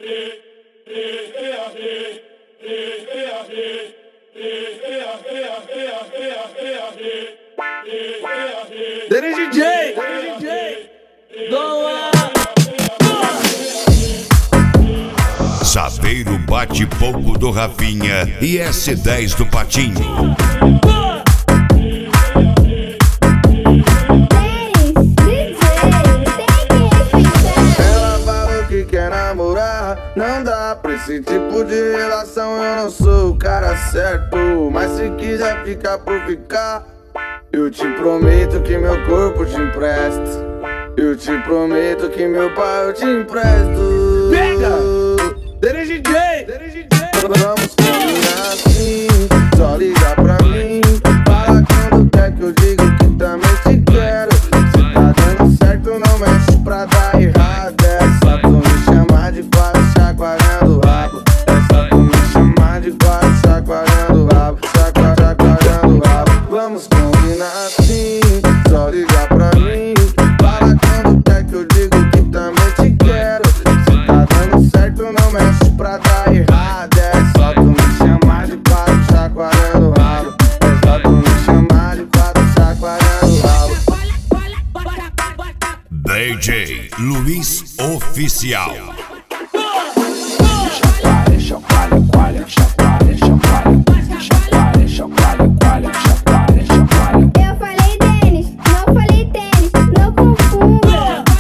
DJ, Saveiro bate pouco do Rafinha e S10 do Patinho. Ela falou que quer namorar, não dá pra esse tipo de relação. Eu não sou o cara certo, mas se quiser ficar por ficar, eu te prometo que meu corpo te empresto. Eu te prometo que meu pai eu te empresto. DJ, Vamos combinar assim, só liga pra mim. Fala quando quer que eu digo que também te quero. Se tá dando certo não mexe pra dar errado. É só tu me chamar de quatro chacoalhando o rabo. É só tu me chamar de quatro chacoalhando o rabo. Chacoalhando o rabo. Vamos combinar assim, só liga pra mim. Fala quando quer que eu digo que também te quero. Se tá dando certo não mexe pra dar errado. É só tu me chamar de quatro chacoalhando o rabo. É só tu me chamar de quatro chacoalhando o rabo. DJ Luiz Oficial. Eu falei tênis, não falei tênis, não confunda.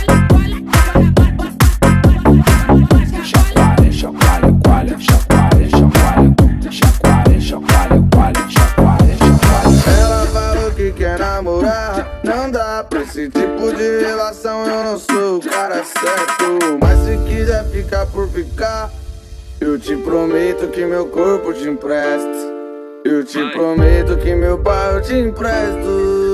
Ela falou que quer namorar, não dá pra esse tipo de relação. Eu não sou o cara certo, mas se quiser ficar por ficar, eu te prometo que meu corpo te empresto. Eu te prometo que meu pai eu te empresto.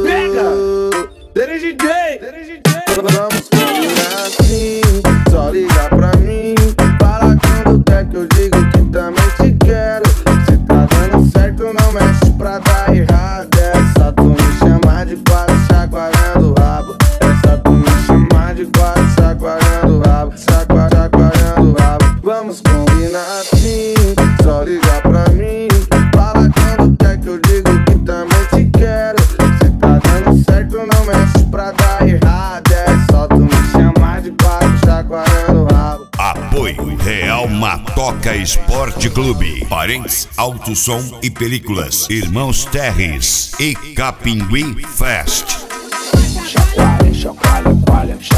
DJ, Vamos combinar assim, só liga pra mim. Fala quando quer que eu digo que também te quero. Se tá dando certo não mexe pra dar errado. É só tu me chamar de quatro chacoalhando o rabo. É só tu me chamar de quatro chacoalhando o rabo. Chacoalhando o rabo. Vamos combinar assim, só liga pra mim. Fala quando quer que eu digo que também te quero. Se tá dando certo não mexe pra dar errado. É só tu me chamar de quatro chacoalhando o rabo. Apoio Real Matoca Esporte Clube, Parentes Alto Som e Películas, Irmãos Terres e Capinguim Fest. Chacoalha, chacoalha, chacoalha.